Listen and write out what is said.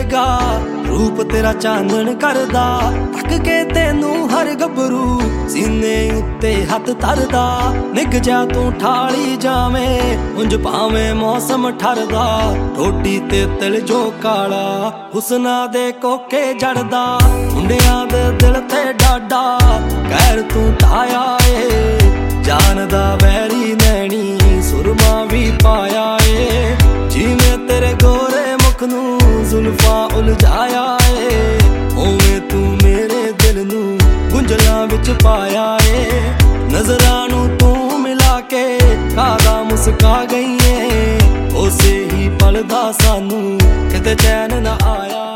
वर्गा रूप तेरा चानन करदा तक के तेनू हर गभरू सीने उत्ते हथ धरदा निग जा तू ठाली जावें उंज भावें मौसम ठरदा ठोडी ते तिल जो काला हुसना दे कोके जड़दा मुंडियां दे दिल ते डाडा कहर तू ढाया ए जानदा वैरी नैनी सुरमा भी पाया ए जिवें तेरे गोरे मुख नू जुल्फा उलझाया ए उवें तू मेरे दिल नू गुंझलां विच पाया ए नज़रां नू तू मिला के कादा मुस्का गई ए उसे ही पल दा सानू किते चैन ना आया।